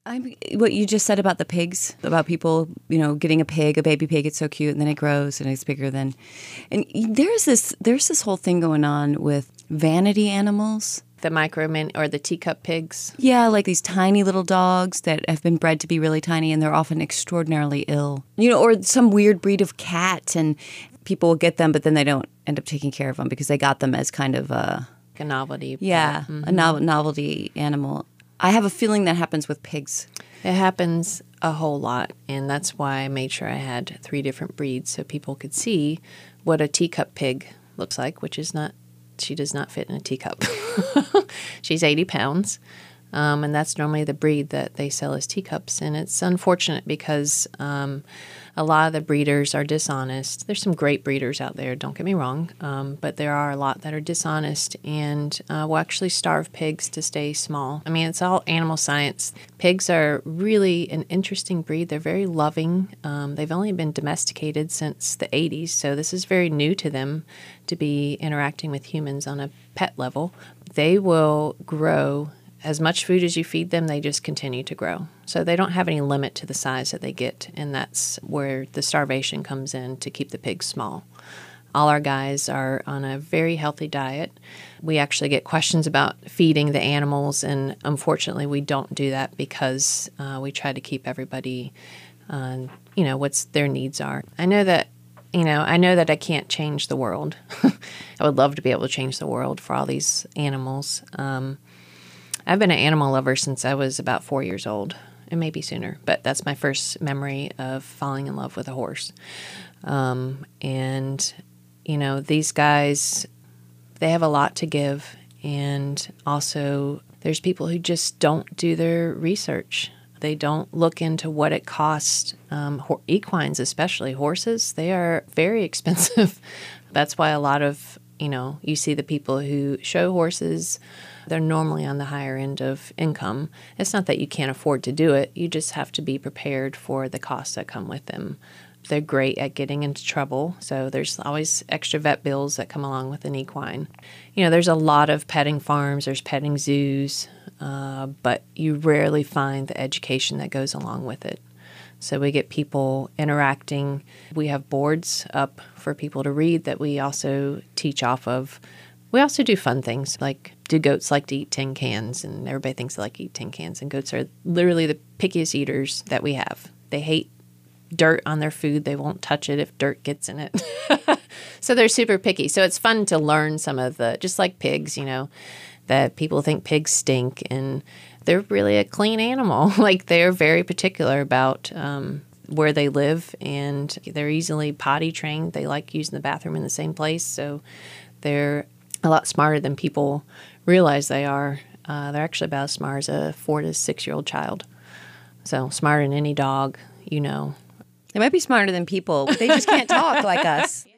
What you just said about the pigs, about people, getting a baby pig, it's so cute, and then it grows and it's bigger than. And there's this whole thing going on with vanity animals. The micro or the teacup pigs. Yeah, like these tiny little dogs that have been bred to be really tiny, and they're often extraordinarily ill. Or some weird breed of cat, and people will get them, but then they don't end up taking care of them because they got them as kind of a novelty. Yeah, a novelty animal. I have a feeling that happens with pigs. It happens a whole lot, and that's why I made sure I had 3 different breeds so people could see what a teacup pig looks like, she does not fit in a teacup. She's 80 pounds, and that's normally the breed that they sell as teacups, and it's unfortunate because a lot of the breeders are dishonest. There's some great breeders out there, don't get me wrong, but there are a lot that are dishonest and will actually starve pigs to stay small. I mean, it's all animal science. Pigs are really an interesting breed. They're very loving. They've only been domesticated since the 80s, so this is very new to them to be interacting with humans on a pet level. They will grow as much food as you feed them, they just continue to grow. So they don't have any limit to the size that they get, and that's where the starvation comes in to keep the pigs small. All our guys are on a very healthy diet. We actually get questions about feeding the animals, and unfortunately we don't do that because we try to keep everybody, what their needs are. I know that I can't change the world. I would love to be able to change the world for all these animals. I've been an animal lover since I was about 4 years old, and maybe sooner, but that's my first memory of falling in love with a horse. These guys, they have a lot to give, and also there's people who just don't do their research. They don't look into what it costs. Equines, especially horses, they are very expensive. That's why a lot of, you see the people who show horses, they're normally on the higher end of income. It's not that you can't afford to do it. You just have to be prepared for the costs that come with them. They're great at getting into trouble, so there's always extra vet bills that come along with an equine. There's a lot of petting farms, there's petting zoos, but you rarely find the education that goes along with it. So we get people interacting. We have boards up for people to read that we also teach off of. We also do fun things, like do goats like to eat tin cans? And everybody thinks they like to eat tin cans. And goats are literally the pickiest eaters that we have. They hate dirt on their food. They won't touch it if dirt gets in it. So they're super picky. So it's fun to learn some of just like pigs, that people think pigs stink. And they're really a clean animal. Like they're very particular about where they live, and they're easily potty trained. They like using the bathroom in the same place. So they're a lot smarter than people realize they are. They're actually about as smart as a 4 to 6 year old child. So smarter than any dog, They might be smarter than people, but they just can't talk like us.